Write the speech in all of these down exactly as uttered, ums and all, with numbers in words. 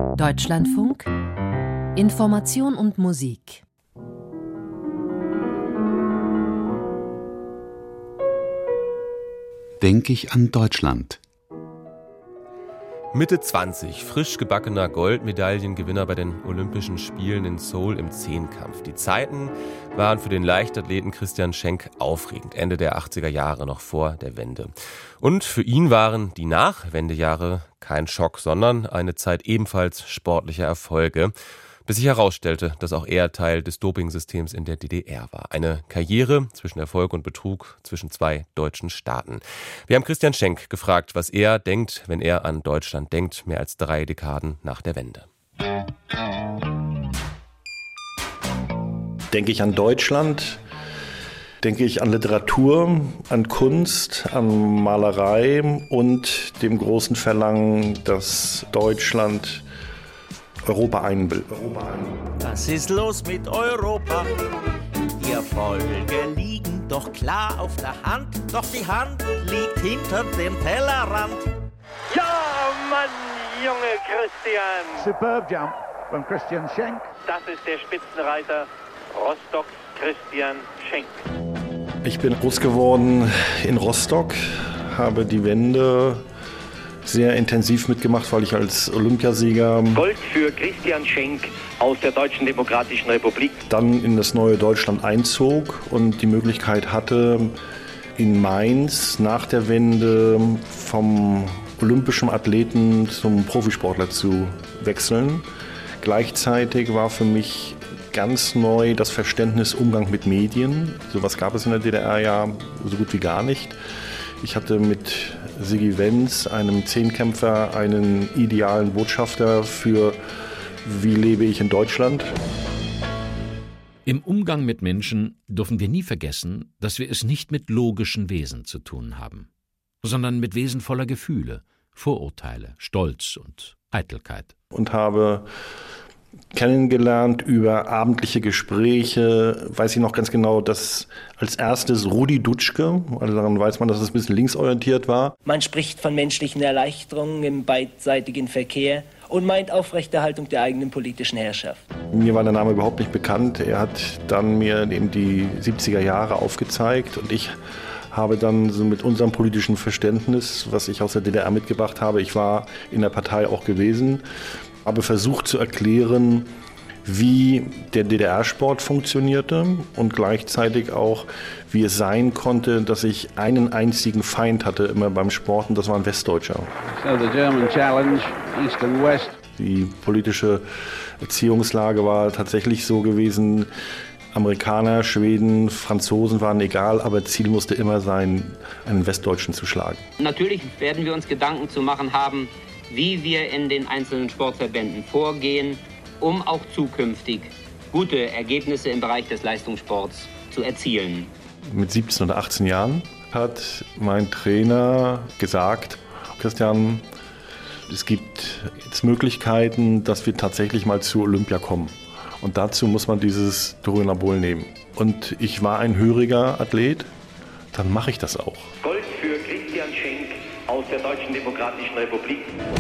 Deutschlandfunk Information und Musik. Denke ich an Deutschland. Mitte zwanzig, frisch gebackener Goldmedaillengewinner bei den Olympischen Spielen in Seoul im Zehnkampf. Die Zeiten waren für den Leichtathleten Christian Schenk aufregend, Ende der achtziger Jahre, noch vor der Wende. Und für ihn waren die Nachwendejahre kein Schock, sondern eine Zeit ebenfalls sportlicher Erfolge, bis sich herausstellte, dass auch er Teil des Dopingsystems in der D D R war. Eine Karriere zwischen Erfolg und Betrug zwischen zwei deutschen Staaten. Wir haben Christian Schenk gefragt, was er denkt, wenn er an Deutschland denkt, mehr als drei Dekaden nach der Wende. Denke ich an Deutschland, denke ich an Literatur, an Kunst, an Malerei und dem großen Verlangen, dass Deutschland Europa ein will. Was ist los mit Europa? Die Erfolge liegen doch klar auf der Hand, doch die Hand liegt hinter dem Tellerrand. Ja, Mann, Junge Christian! Superb jump von Christian Schenk. Das ist der Spitzenreiter Rostocks Christian Schenk. Ich bin groß geworden in Rostock, habe die Wende sehr intensiv mitgemacht, weil ich als Olympiasieger Gold für Christian Schenk aus der Deutschen Demokratischen Republik dann in das neue Deutschland einzog und die Möglichkeit hatte, in Mainz nach der Wende vom olympischen Athleten zum Profisportler zu wechseln. Gleichzeitig war für mich ganz neu das Verständnis Umgang mit Medien. Sowas gab es in der D D R ja so gut wie gar nicht. Ich hatte mit Sigi Wenz, einem Zehnkämpfer, einen idealen Botschafter für wie lebe ich in Deutschland. Im Umgang mit Menschen dürfen wir nie vergessen, dass wir es nicht mit logischen Wesen zu tun haben, sondern mit Wesen voller Gefühle, Vorurteile, Stolz und Eitelkeit. Und habe kennengelernt über abendliche Gespräche, weiß ich noch ganz genau, dass als erstes Rudi Dutschke, also daran weiß man, dass es ein bisschen linksorientiert war. Man spricht von menschlichen Erleichterungen im beidseitigen Verkehr und meint Aufrechterhaltung der eigenen politischen Herrschaft. Mir war der Name überhaupt nicht bekannt. Er hat dann mir eben die siebziger Jahre aufgezeigt und ich habe dann so mit unserem politischen Verständnis, was ich aus der D D R mitgebracht habe, ich war in der Partei auch gewesen, habe versucht zu erklären, wie der D D R-Sport funktionierte und gleichzeitig auch, wie es sein konnte, dass ich einen einzigen Feind hatte immer beim Sport und das war ein Westdeutscher. So the German challenge, East and West. Die politische Erziehungslage war tatsächlich so gewesen, Amerikaner, Schweden, Franzosen waren egal, aber Ziel musste immer sein, einen Westdeutschen zu schlagen. Natürlich werden wir uns Gedanken zu machen haben, wie wir in den einzelnen Sportverbänden vorgehen, um auch zukünftig gute Ergebnisse im Bereich des Leistungssports zu erzielen. Mit siebzehn oder achtzehn Jahren hat mein Trainer gesagt, Christian, es gibt jetzt Möglichkeiten, dass wir tatsächlich mal zu Olympia kommen. Und dazu muss man dieses Turinabol nehmen. Und ich war ein höriger Athlet, dann mache ich das auch. Gold für Christian Schenk aus der Deutschen Demokratischen Republik.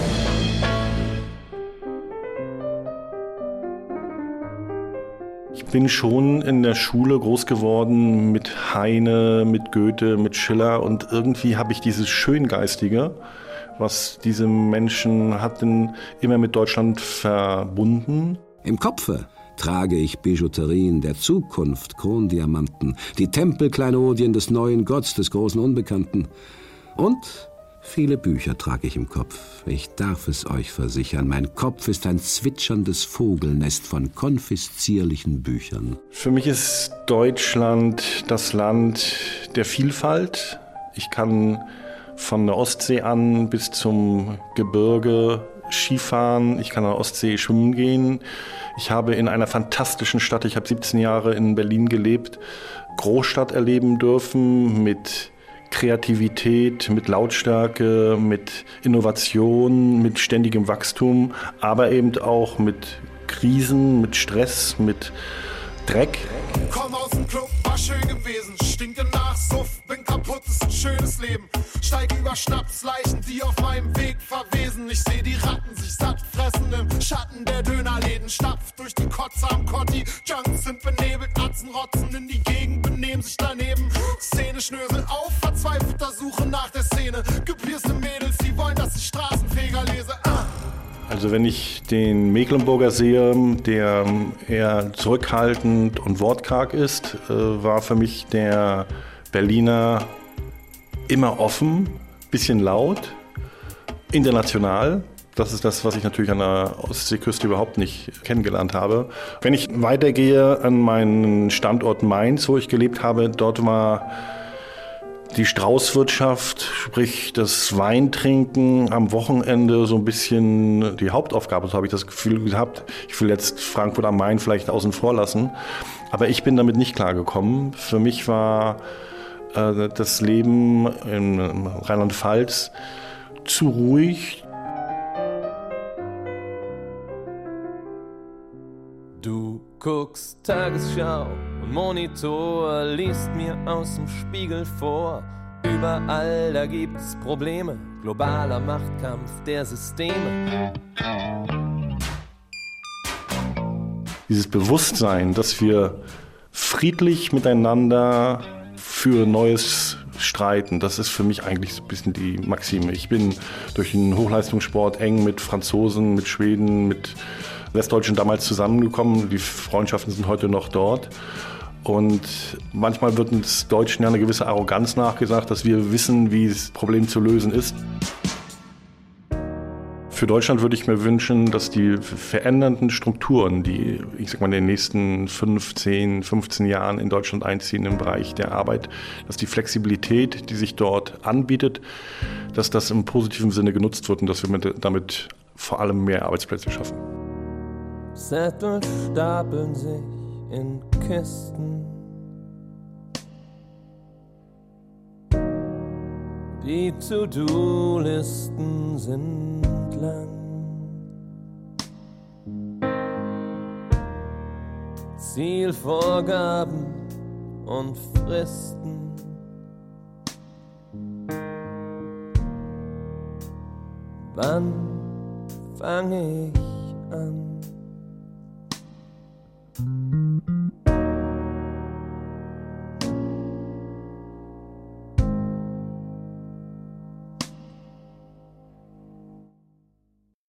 Ich bin schon in der Schule groß geworden mit Heine, mit Goethe, mit Schiller und irgendwie habe ich dieses Schöngeistige, was diese Menschen hatten, immer mit Deutschland verbunden. Im Kopfe trage ich Bijouterien der Zukunft, Krondiamanten, die Tempelkleinodien des neuen Gotts, des großen Unbekannten. Und viele Bücher trage ich im Kopf. Ich darf es euch versichern, mein Kopf ist ein zwitscherndes Vogelnest von konfiszierlichen Büchern. Für mich ist Deutschland das Land der Vielfalt. Ich kann von der Ostsee an bis zum Gebirge Skifahren, ich kann an der Ostsee schwimmen gehen. Ich habe in einer fantastischen Stadt, ich habe siebzehn Jahre in Berlin gelebt, Großstadt erleben dürfen mit Kreativität, mit Lautstärke, mit Innovation, mit ständigem Wachstum, aber eben auch mit Krisen, mit Stress, mit Dreck. Komm aus dem Club, war schön gewesen, stinke nach Suff, bin kaputt, ist ein schönes Leben. Steig über Schnapsleichen, die auf meinem Weg verwesen. Ich seh die Ratten sich satt fressen im Schatten der Dönerläden stapft durch die Kotze am Kotti. Junks sind benebelt, Atzen rotzen in die Gegend, benehmen sich daneben. Szene schnösel auf, verzweifelter Suche nach der Szene. Gepierste Mädels, die wollen, dass ich Straßenfeger lese. Ah. Also wenn ich den Mecklenburger sehe, der eher zurückhaltend und wortkarg ist, war für mich der Berliner immer offen, bisschen laut, international. Das ist das, was ich natürlich an der Ostseeküste überhaupt nicht kennengelernt habe. Wenn ich weitergehe an meinen Standort Mainz, wo ich gelebt habe, dort war die Straußwirtschaft, sprich das Weintrinken am Wochenende so ein bisschen die Hauptaufgabe, so habe ich das Gefühl gehabt. Ich will jetzt Frankfurt am Main vielleicht außen vor lassen, aber ich bin damit nicht klargekommen. Für mich war äh, das Leben in Rheinland-Pfalz zu ruhig. Du guckst Tagesschau und Monitor, liest mir aus dem Spiegel vor. Überall da gibt's Probleme, globaler Machtkampf der Systeme. Dieses Bewusstsein, dass wir friedlich miteinander für Neues streiten, das ist für mich eigentlich so ein bisschen die Maxime. Ich bin durch den Hochleistungssport eng mit Franzosen, mit Schweden, mit Westdeutschen damals zusammengekommen. Die Freundschaften sind heute noch dort. Und manchmal wird uns Deutschen ja eine gewisse Arroganz nachgesagt, dass wir wissen, wie das Problem zu lösen ist. Für Deutschland würde ich mir wünschen, dass die verändernden Strukturen, die ich sag mal in den nächsten fünf, zehn, fünfzehn Jahren in Deutschland einziehen im Bereich der Arbeit, dass die Flexibilität, die sich dort anbietet, dass das im positiven Sinne genutzt wird und dass wir damit vor allem mehr Arbeitsplätze schaffen. Zettel stapeln sich in Kisten. Die To-Do-Listen sind lang. Zielvorgaben und Fristen. Wann fange ich an?